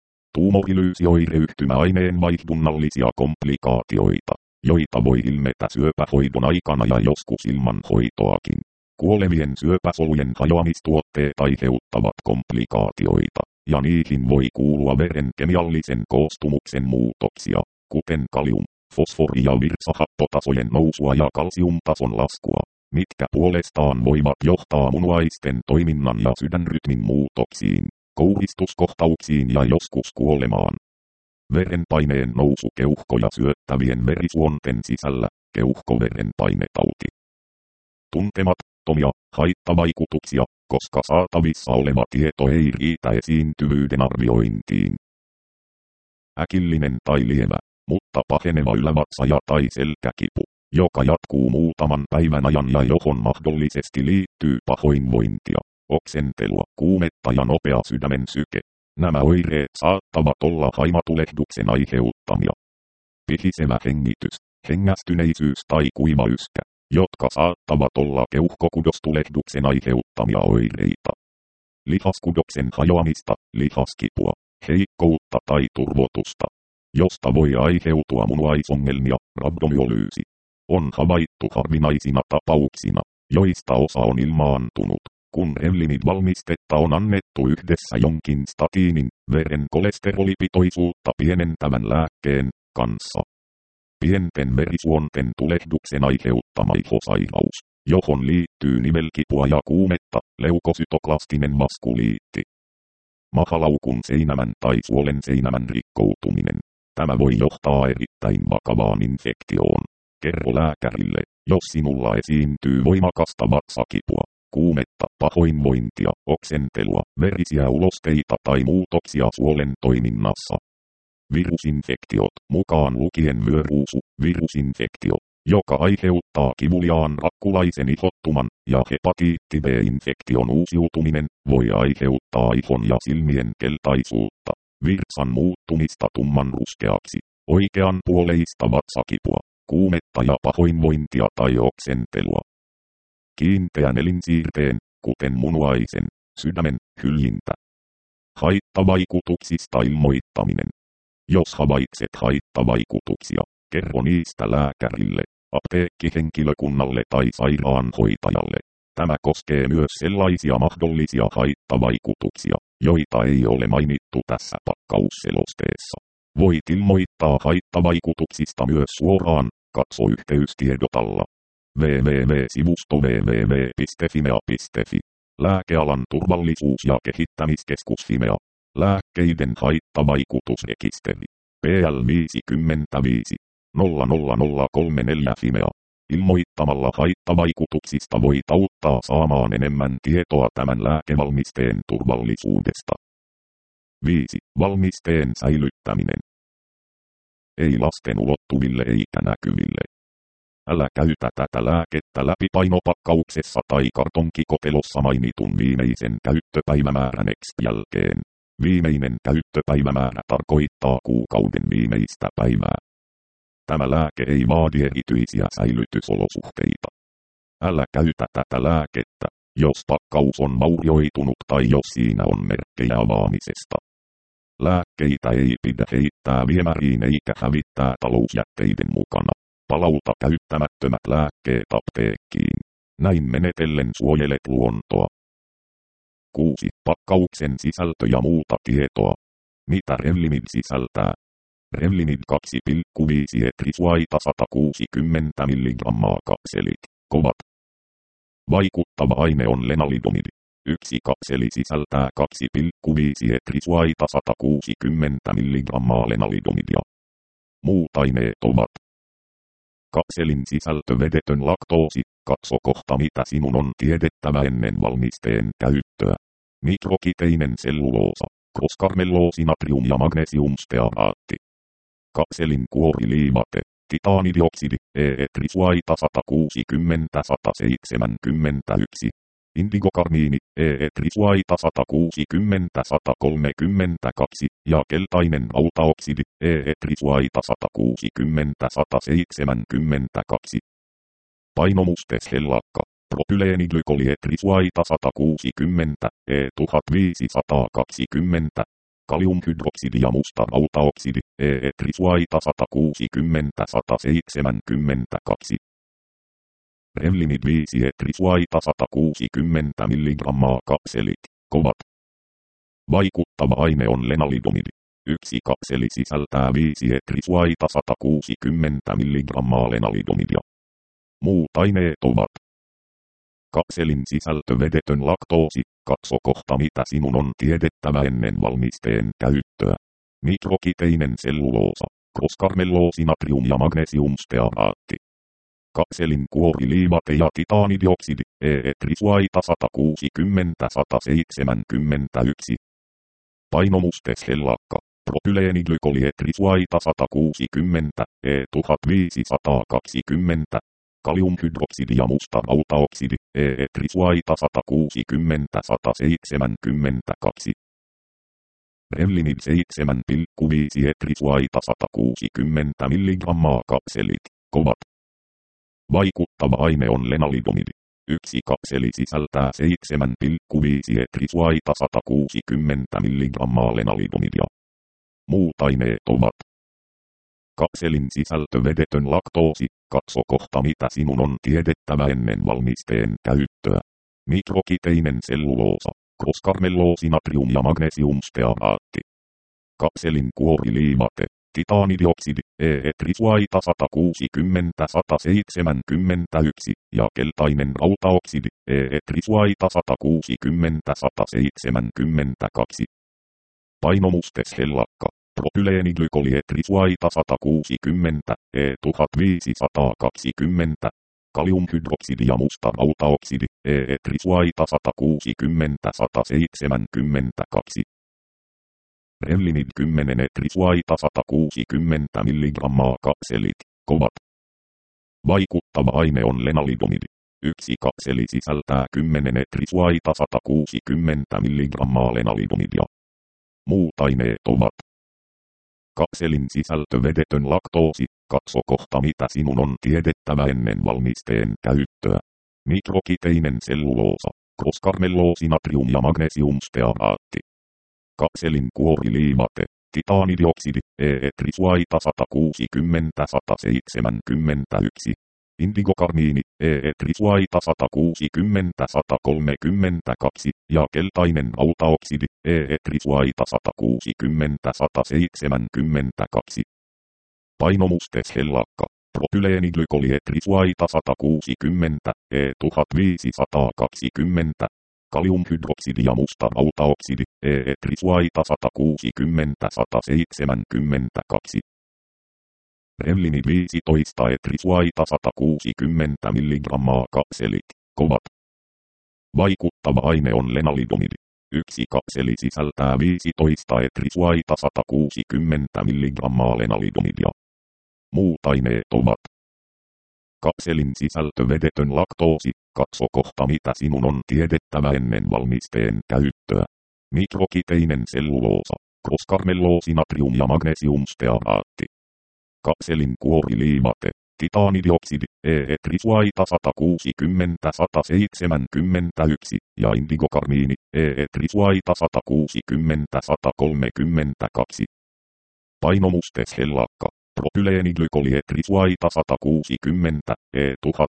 Tuumorylyysioireyhtymä aineen vaihdunnallisia komplikaatioita, joita voi ilmetä syöpähoidon aikana ja joskus ilman hoitoakin. Kuolevien syöpäsolujen hajoamistuotteet aiheuttavat komplikaatioita, ja niihin voi kuulua veren kemiallisen koostumuksen muutoksia, kuten kalium, fosfori- ja virtsahappotasojen nousua ja kalsiumtason laskua, mitkä puolestaan voivat johtaa munuaisten toiminnan ja sydänrytmin muutoksiin, kouristuskohtauksiin ja joskus kuolemaan. Verenpaineen nousu keuhkoja syöttävien verisuonten sisällä, keuhkoverenpainetauti. Tuntemattomia haittavaikutuksia, koska saatavissa oleva tieto ei riitä esiintyvyyden arviointiin. Äkillinen tai lievä, mutta paheneva ylävatsa ja tai selkäkipu, joka jatkuu muutaman päivän ajan ja johon mahdollisesti liittyy pahoinvointia, oksentelua, kuumetta ja nopea sydämen syke. Nämä oireet saattavat olla haimatulehduksen aiheuttamia. Pihisevä hengitys, hengästyneisyys tai kuiva yskä, jotka saattavat olla keuhkokudostulehduksen aiheuttamia oireita. Lihaskudoksen hajoamista, lihaskipua, heikkoutta tai turvotusta, josta voi aiheutua munuaisongelmia, rabdomyolyysi. On havaittu harvinaisina tapauksina, joista osa on ilmaantunut, kun Revlimid-valmistetta on annettu yhdessä jonkin statiinin, veren kolesterolipitoisuutta pienentävän lääkkeen, kanssa. Pienten verisuonten tulehduksen aiheuttama ihosairaus, johon liittyy nivelkipua ja kuumetta, leukosytoklastinen vaskuliitti. Mahalaukun seinämän tai suolen seinämän rikkoutuminen. Tämä voi johtaa erittäin vakavaan infektioon. Kerro lääkärille, jos sinulla esiintyy voimakasta vatsakipua, kuumetta, pahoinvointia, oksentelua, verisiä ulosteita tai muutoksia suolen toiminnassa. Virusinfektiot, mukaan lukien vyöruusu, virusinfektio, joka aiheuttaa kivuliaan rakkulaisen ihottuman, ja hepatiitti B-infektion uusiutuminen, voi aiheuttaa ihon ja silmien keltaisuutta, virtsan muuttumista tumman ruskeaksi, oikeanpuoleista vatsakipua, kuumetta ja pahoinvointia tai oksentelua. Kiinteän elinsiirteen, kuten munuaisen, sydämen, hyljintä. Haittavaikutuksista ilmoittaminen. Jos havaitset haittavaikutuksia, kerro niistä lääkärille, apteekkihenkilökunnalle tai sairaanhoitajalle. Tämä koskee myös sellaisia mahdollisia haittavaikutuksia, joita ei ole mainittu tässä pakkausselosteessa. Voit ilmoittaa haittavaikutuksista myös suoraan, katso yhteystiedotalla. www.sivusto www piste fimea piste fi. Lääkealan turvallisuus- ja kehittämiskeskus Fimea. Lääkkeiden haittavaikutusrekisteri. P L viisikymmentäviisi nolla nolla nolla kolme neljä Fimea. Ilmoittamalla haittavaikutuksista voit auttaa saamaan enemmän tietoa tämän lääkevalmisteen turvallisuudesta. viisi. Valmisteen säilyttäminen. Ei lasten ulottuville eikä näkyville. Älä käytä tätä lääkettä läpipainopakkauksessa tai kartonkikotelossa mainitun viimeisen käyttöpäivämäärän X jälkeen. Viimeinen käyttöpäivämäärä tarkoittaa kuukauden viimeistä päivää. Tämä lääke ei vaadi erityisiä säilytysolosuhteita. Älä käytä tätä lääkettä, jos pakkaus on vaurioitunut tai jos siinä on merkkejä avaamisesta. Lääkkeitä ei pidä heittää viemäriin eikä hävittää talousjätteiden mukana. Palauta käyttämättömät lääkkeet apteekkiin. Näin menetellen suojelet luontoa. kuusi. Pakkauksen sisältö ja muuta tietoa. Mitä Revlimid sisältää? Revlimid kaksi pilkku viisi etrisuaita sata kuusikymmentä milligrammaa kapselit. Kovat. Vaikuttava aine on lenalidomid. Yksi kapseli sisältää kaksi pilkku viisi etrisuaita sata kuusikymmentä milligrammaa lenalidomidia. Muut aineet ovat: kapselin sisältö vedetön laktoosi. Katso kohta mitä sinun on tiedettävä ennen valmisteen käyttöä. Mikrokiteinen selluloosa, kroskarmelloosi natrium ja magnesiumstearaatti. Kapselin kuoriliivate, titaanidioksidi, E-etrisuaita sata kuusikymmentä sata seitsemänkymmentäyksi. Indigokarmiini, E-etrisuaita sata kuusikymmentä sata kolmekymmentäkaksi ja keltainen rautaoksidi, E-etrisuaita sata kuusikymmentä sata seitsemänkymmentäkaksi. Painomustes hellakka, propyleeniglykolietrisuaita sata kuusikymmentä, E tuhatviisisataakaksikymmentä. Kaliumhydroksidi ja musta rautaoksidi, E-etrisuaita sata kuusikymmentä sata seitsemänkymmentäkaksi. Revlimid viisi etrisuaita sata kuusikymmentä milligrammaa kapselit, kovat. Vaikuttava aine on lenalidomidi. Yksi kapseli sisältää viisi etrisuaita sata kuusikymmentä milligrammaa lenalidomidia. Muut aineet ovat: kapselin sisältö vedetön laktoosi. Katso kohta mitä sinun on tiedettävä ennen valmisteen käyttöä. Mikrokiteinen selluloosa, kroskarmelloosi natrium ja magnesiumstearaatti. Kapselin kuoriliivate ja titaanidioksidi, e-etrisuaita sata kuusikymmentä sata seitsemänkymmentäyksi. Painomustes hellakka, propyleeniglykolietrisuaita sata kuusikymmentä, E tuhatviisisataakaksikymmentä. Kaliumhydroksidi ja musta rautaoksidi, e-etrisuaita sata kuusikymmentä sata seitsemänkymmentäkaksi. Revlimid seitsemän pilkku viisi etrisuaita sata kuusikymmentä milligrammaa kapselit, kovat. Vaikuttava aine on lenalidomidi. Yksi kapseli sisältää seitsemän pilkku viisi etrisuaita sata kuusikymmentä milligrammaa lenalidomidia. Muut aineet ovat: kapselin sisältö vedetön laktoosi. Katso kohta mitä sinun on tiedettävä ennen valmisteen käyttöä. Mikrokiteinen selluloosa, kroskarmelloosi natrium ja magnesiumstearaatti. Kapselin kuoriliivate, titaanidioksidi, e-etrisuaita sata kuusikymmentä sata seitsemänkymmentäyksi ja keltainen rautaoksidi, e-etrisuaita sata kuusikymmentä sata seitsemänkymmentäkaksi. Painomustes hellakka, propyleeniglykolietrisuaita sata kuusikymmentä, E tuhatviisisataakaksikymmentä. Kaliumhydroksidi ja musta rautaoksidi, e-etrisuaita sata kuusikymmentä sata seitsemänkymmentäkaksi. Revlimid kymmenen etrisuaita sata kuusikymmentä milligrammaa kapselit, kovat. Vaikuttava aine on lenalidomidi. Yksi kapseli sisältää kymmenen etrisuaita sata kuusikymmentä milligrammaa lenalidomidia. Muut aineet ovat: kapselin sisältö vedetön laktoosi. Katso kohta mitä sinun on tiedettävä ennen valmisteen käyttöä. Mikrokiteinen selluloosa, kroskarmelloosi natrium ja magnesiumstearaatti. Kapselin kuoriliivate, titaanidioksidi, e-etrisuaita sata kuusikymmentä sata seitsemänkymmentäyksi. Indigokarmiini, e-etrisuaita sata kuusikymmentä sata kolmekymmentäkaksi ja keltainen rautaoksidi, e-etrisuaita sata kuusikymmentä sata seitsemänkymmentäkaksi. Painomustes hellakka, propyleeniglykolietrisuaita sata kuusikymmentä, E tuhatviisisataakaksikymmentä. Kaliumhydroksidi ja musta rautaoksidi, e-etrisuaita sata kuusikymmentä sata seitsemänkymmentäkaksi. Revlimid viisitoista etrisuaita sata kuusikymmentä milligrammaa kapselit, kovat. Vaikuttava aine on lenalidomidi. Yksi kapseli sisältää viisitoista etrisuaita sata kuusikymmentä milligrammaa lenalidomidia. Muut aineet ovat: kapselin sisältö vedetön laktoosi. Katso kohta mitä sinun on tiedettävä ennen valmisteen käyttöä. Mikrokiteinen selluloosa, kroskarmelloosi natrium ja magnesiumstearaatti. Kapselin kuoriliivate, titaanidioksidi, e-etrisuaita sata kuusikymmentä sata seitsemänkymmentäyksi ja indigokarmiini, e-etrisuaita sata kuusikymmentä sata kolmekymmentäkaksi. Painomustes hellakka, propyleeniglykolietrisuaita sata kuusikymmentä, E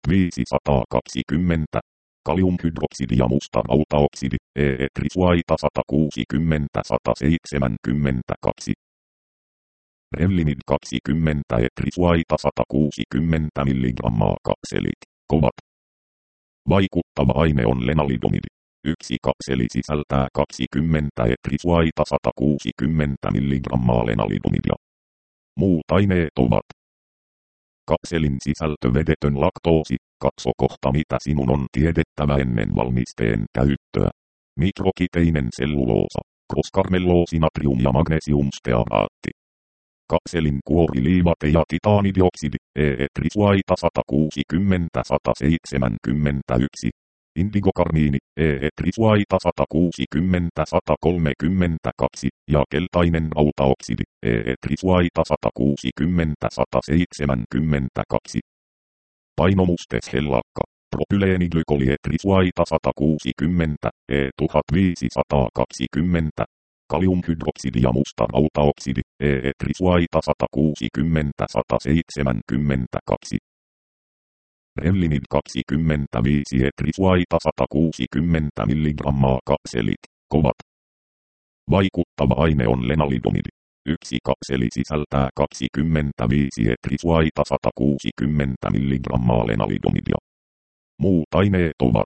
tuhatviisisataakaksikymmentä. Kaliumhydroksidi ja musta rautaoksidi, e-etrisuaita sata kuusikymmentä sata seitsemänkymmentäkaksi. Revlimid kaksikymmentä etrisuaita sata kuusikymmentä milligrammaa kapselit, kovat. Vaikuttava aine on lenalidomidi. Yksi kapseli sisältää kaksikymmentä etrisuaita sata kuusikymmentä milligrammaa lenalidomidia. Muut aineet ovat: kapselin sisältö vedetön laktoosi. Katso kohta mitä sinun on tiedettävä ennen valmisteen käyttöä. Mikrokiteinen selluloosa, kroskarmelloosi natrium ja magnesiumstearaatti. Kapselin kuoriliivate ja titaanidioksidi, e-etrisuaita sata kuusikymmentä sata seitsemänkymmentäyksi. Indigokarmiini, e-etrisuaita sata kuusikymmentä sata kolmekymmentäkaksi ja keltainen rautaoksidi, e-etrisuaita sata kuusikymmentä sata seitsemänkymmentäkaksi. Painomustes hellakka, propyleeniglykolietrisuaita sata kuusikymmentä, E tuhatviisisataakaksikymmentä. Kaliumhydroksidi ja musta rautaoksidi, e-etrisuaita sata kuusikymmentä sata seitsemänkymmentäkaksi. Revlimid kaksikymmentäviisi etrisuaita sata kuusikymmentä milligrammaa kapselit, kovat. Vaikuttava aine on lenalidomidi. Yksi kapseli sisältää kaksikymmentäviisi etrisuaita sata kuusikymmentä milligrammaa lenalidomidia. Muut aineet ovat: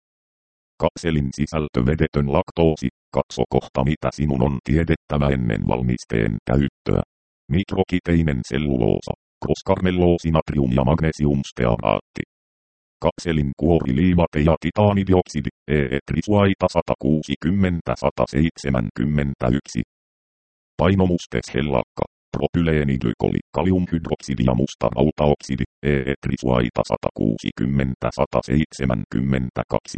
kapselin sisältö vedetön laktoosi, katso kohta mitä sinun on tiedettävä ennen valmisteen käyttöä. Mikrokiteinen selluloosa, kroskarmelloosi natrium ja magnesiumstearaatti. Kapselin kuoriliivate ja titaanidioksidi, e-etrisuaita sata kuusikymmentä sata seitsemänkymmentäyksi. Painomustes hellakka, propyleeniglykoli, kaliumhydroksidi ja musta rautaoksidi, e-etrisuaita sata kuusikymmentä sata seitsemänkymmentäkaksi.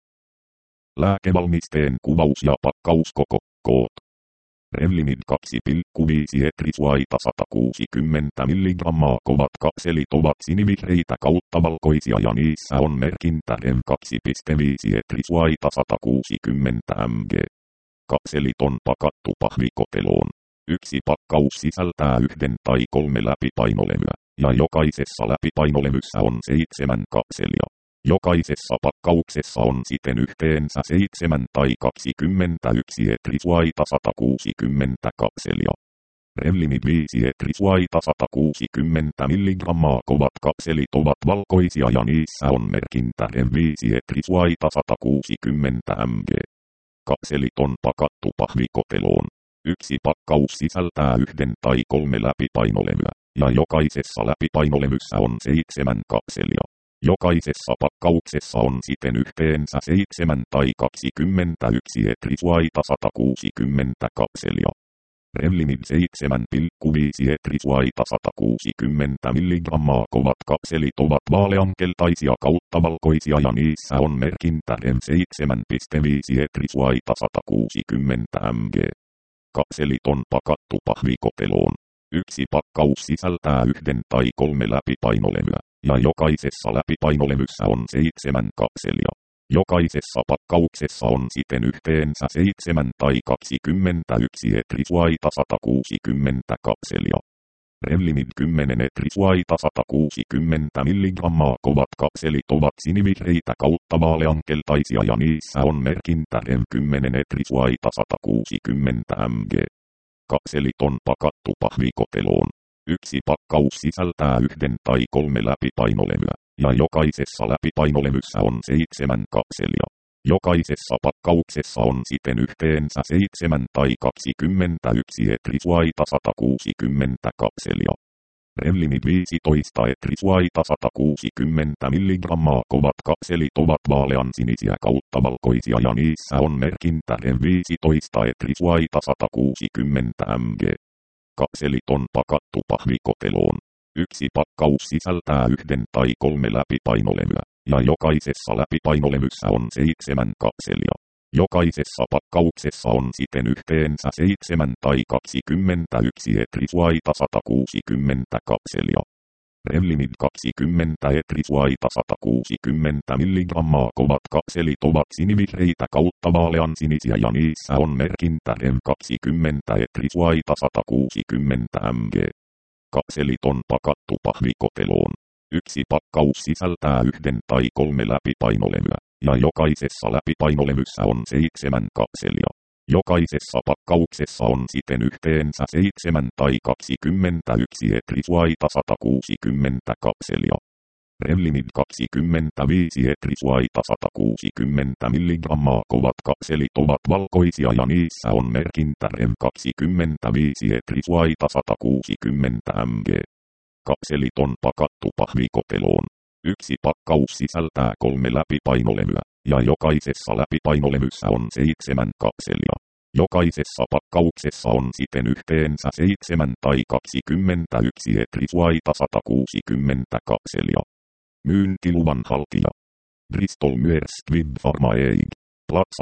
Lääkevalmisteen kuvaus ja pakkauskoko, koot. Revlimid kaksi pilkku viisi etrisuaita sata kuusikymmentä milligrammaa kovat kapselit ovat sinivihreitä kautta valkoisia ja niissä on merkintä Rev kaksi pilkku viisi etrisuaita sata kuusikymmentä milligrammaa. Kapselit on pakattu pahvikoteloon. Yksi pakkaus sisältää yhden tai kolme läpipainolevyä, ja jokaisessa läpipainolevyssä on seitsemän kapselia. Jokaisessa pakkauksessa on siten yhteensä seitsemän tai kaksikymmentäyksi etrisuaita sata kuusikymmentä kapselia. Revlimid viisi etrisuaita sata kuusikymmentä milligrammaa kovat kapselit ovat valkoisia ja niissä on merkintä Rev viisi etrisuaita sata kuusikymmentä milligrammaa. Kapselit on pakattu pahvikoteloon. Yksi pakkaus sisältää yhden tai kolme läpipainolevyä, ja jokaisessa läpipainolevyssä on seitsemän kapselia. Jokaisessa pakkauksessa on siten yhteensä seitsemän tai kaksikymmentäyksi etrisuaita sata kuusikymmentä kapselia. Revlimid seitsemän pilkku viisi etrisuaita sata kuusikymmentä milligrammaa kovat kapselit ovat vaaleankeltaisia kautta valkoisia ja niissä on merkintä Rev seitsemän pilkku viisi etrisuaita sata kuusikymmentä milligrammaa. Kapselit on pakattu pahvikoteloon. Yksi pakkaus sisältää yhden tai kolme läpipainolevyä, ja jokaisessa läpipainolevyssä on seitsemän kapselia. Jokaisessa pakkauksessa on siten yhteensä seitsemän tai kaksikymmentäyksi etrisuaita sata kuusikymmentä kapselia. Revlimid kymmenen etrisuaita sata kuusikymmentä milligrammaa kovat kapselit ovat sinivihreitä kautta vaaleankeltaisia ja niissä on merkintä Rev kymmenen etrisuaita sata kuusikymmentä milligrammaa. Kapselit on pakattu pahvikoteloon. Yksi pakkaus sisältää yhden tai kolme läpipainolevyä, ja jokaisessa läpipainolevyssä on seitsemän kapselia. Jokaisessa pakkauksessa on siten yhteensä seitsemän tai kaksikymmentäyksi etrisuaita sata kuusikymmentä kapselia. Revlimid viisitoista etrisuaita sata kuusikymmentä milligrammaa kovat kapselit ovat vaaleansinisiä kautta valkoisia ja niissä on merkintä Rev viisitoista etrisuaita sata kuusikymmentä milligrammaa. Kapselit on pakattu pahvikoteloon. Yksi pakkaus sisältää yhden tai kolme läpipainolevyä, ja jokaisessa läpipainolevyssä on seitsemän kapselia. Jokaisessa pakkauksessa on siten yhteensä seitsemän tai kaksikymmentäyksi etrisuaita sata kuusikymmentä kapselia. Revlimid kaksikymmentä etrisuaita sata kuusikymmentä milligrammaa kovat kapselit ovat sinivihreitä kautta vaaleansinisiä ja niissä on merkintä Rev kaksikymmentä etrisuaita sata kuusikymmentä milligrammaa. Kapselit on pakattu pahvikoteloon. Yksi pakkaus sisältää yhden tai kolme läpipainolevyä, ja jokaisessa läpipainolevyssä on seitsemän kapselia. Jokaisessa pakkauksessa on siten yhteensä seitsemän tai kaksikymmentäyksi etrisuaita sata kuusikymmentä kapselia. Revlimid kaksikymmentäviisi etrisuaita sata kuusikymmentä milligrammaa kovat kapselit ovat valkoisia ja niissä on merkintä Rev kaksikymmentäviisi etrisuaita sata kuusikymmentä milligrammaa. Kapselit on pakattu pahvikoteloon. Yksi pakkaus sisältää kolme läpipainolevyä, ja jokaisessa läpipainolevyssä on seitsemän kapselia. Jokaisessa pakkauksessa on siten yhteensä seitsemän tai kaksikymmentäyksi etrisuaita sata kuusikymmentä kapselia. Myyntiluvan haltija: Bristol Myers Squibb Pharma Incorporated. Plaza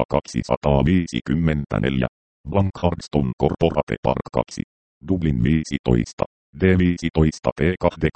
kaksisataaviisikymmentäneljä. Blankhardston Corporate Park kaksi. Dublin viisitoista. D viisitoista T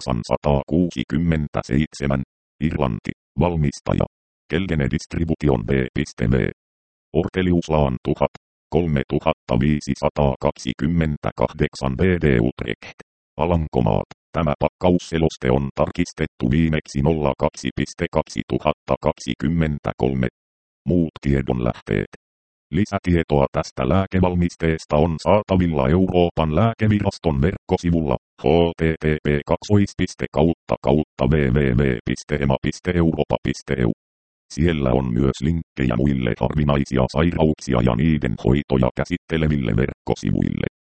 kahdeksansataakuusikymmentäseitsemän. Irlanti. Valmistaja: Kelgene Distribution B V. Orteliuslaan tuhat. kolmetuhattaviisisataakaksikymmentäkahdeksan B D Utrecht. Alankomaat. Tämä pakkausseloste on tarkistettu viimeksi nolla kaksi kaksituhattakaksikymmentäkolme. Muut tiedonlähteet. Lisätietoa tästä lääkevalmisteesta on saatavilla Euroopan lääkeviraston verkkosivulla h t t p kautta kautta w w w piste e m a piste europa piste e u. Siellä on myös linkkejä muille harvinaisia sairauksia ja niiden hoitoja käsitteleville verkkosivuille.